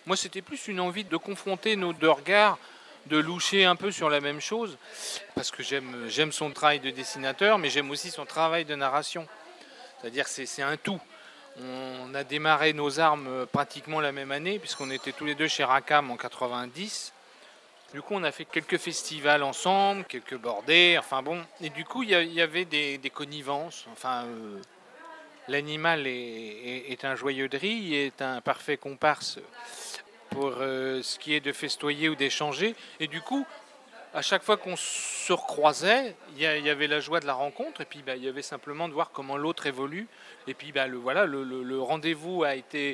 Moi, c'était plus une envie de confronter nos deux regards, de loucher un peu sur la même chose, parce que j'aime son travail de dessinateur, mais j'aime aussi son travail de narration. C'est-à-dire que c'est un tout. On a démarré nos armes pratiquement la même année, puisqu'on était tous les deux chez Rackham en 90. Du coup, on a fait quelques festivals ensemble, quelques bordées, enfin bon. Et du coup, il y avait des connivences. Enfin, l'animal est un joyeux de riz, est un parfait comparse pour ce qui est de festoyer ou d'échanger. Et du coup, à chaque fois qu'on se recroisait, il y avait la joie de la rencontre, et puis il y avait simplement de voir comment l'autre évolue. Et puis le rendez-vous a été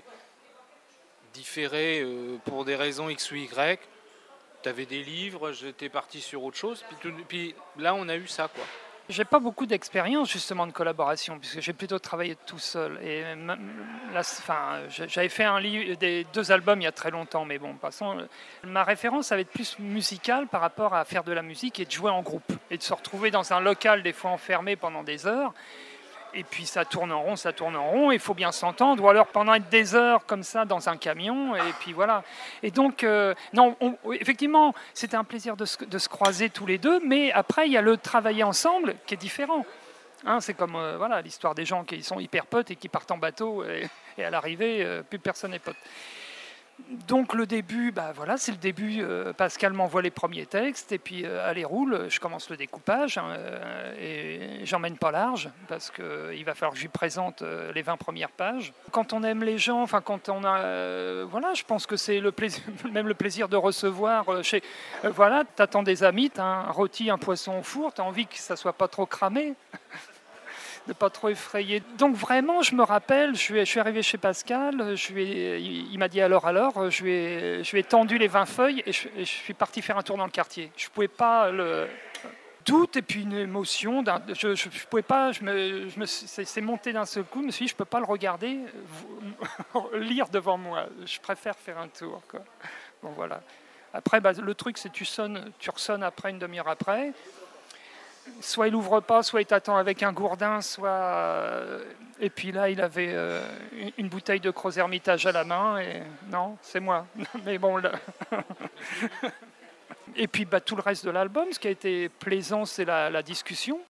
différé pour des raisons X ou Y. Tu avais des livres, j'étais parti sur autre chose, puis là on a eu ça, quoi. J'ai pas beaucoup d'expérience justement de collaboration puisque j'ai plutôt travaillé tout seul. Et là, j'avais fait des 2 albums il y a très longtemps, mais bon, passons. Ma référence, ça va être plus musicale par rapport à faire de la musique et de jouer en groupe et de se retrouver dans un local des fois enfermé pendant des heures. Et puis ça tourne en rond, il faut bien s'entendre, ou alors pendant des heures comme ça dans un camion, et puis voilà. Et donc, effectivement, c'était un plaisir de se croiser tous les deux, mais après, il y a le travailler ensemble qui est différent. Hein, c'est comme l'histoire des gens qui sont hyper potes et qui partent en bateau, et à l'arrivée, plus personne n'est pote. Donc le début, c'est le début. Pascal m'envoie les premiers textes et puis allez roule, je commence le découpage et j'emmène pas large parce qu'il va falloir que je lui présente les 20 premières pages. Quand on aime les gens, quand on a, je pense que c'est le plaisir, même le plaisir de recevoir. T'attends des amis, t'as un rôti, un poisson au four, t'as envie que ça soit pas trop cramé. De pas trop effrayer. Donc vraiment, je me rappelle, je suis arrivé chez Pascal, il m'a dit alors, je lui ai tendu les 20 feuilles et je suis parti faire un tour dans le quartier. Je pouvais pas le doute et puis une émotion. Je pouvais pas. C'est monté d'un seul coup. Je me suis dit, je peux pas le regarder lire devant moi. Je préfère faire un tour, quoi. Bon voilà. Après, le truc, c'est tu ressonnes après une demi-heure après. Soit il ouvre pas, soit il t'attend avec un gourdin, et puis là il avait une bouteille de Gros Hermitage à la main et non, c'est moi. Mais bon là. Et puis tout le reste de l'album, ce qui a été plaisant, c'est la discussion.